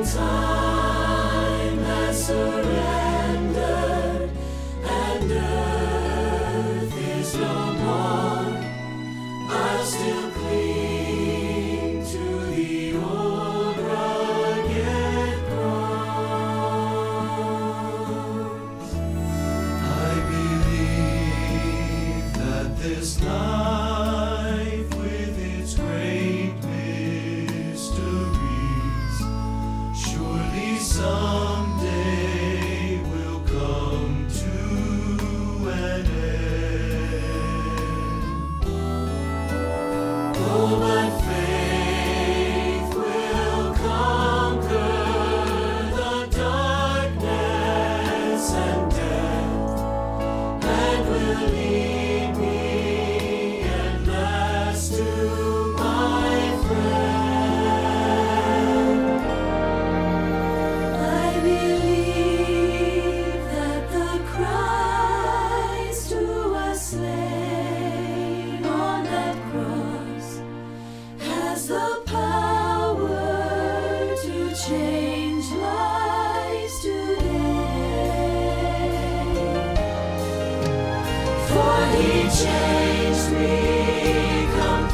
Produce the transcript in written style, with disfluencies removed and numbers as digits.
time has surrendered, and earth is no more, I'll still cling to the old rugged cross. I believe that this life with its great mysteries surely someday will come to an end. Oh, but faith will conquer the darkness and death, and will lead me at last to my friend. I believe that the Christ who was slain on that cross has the power to change lives today. For he changed me completely.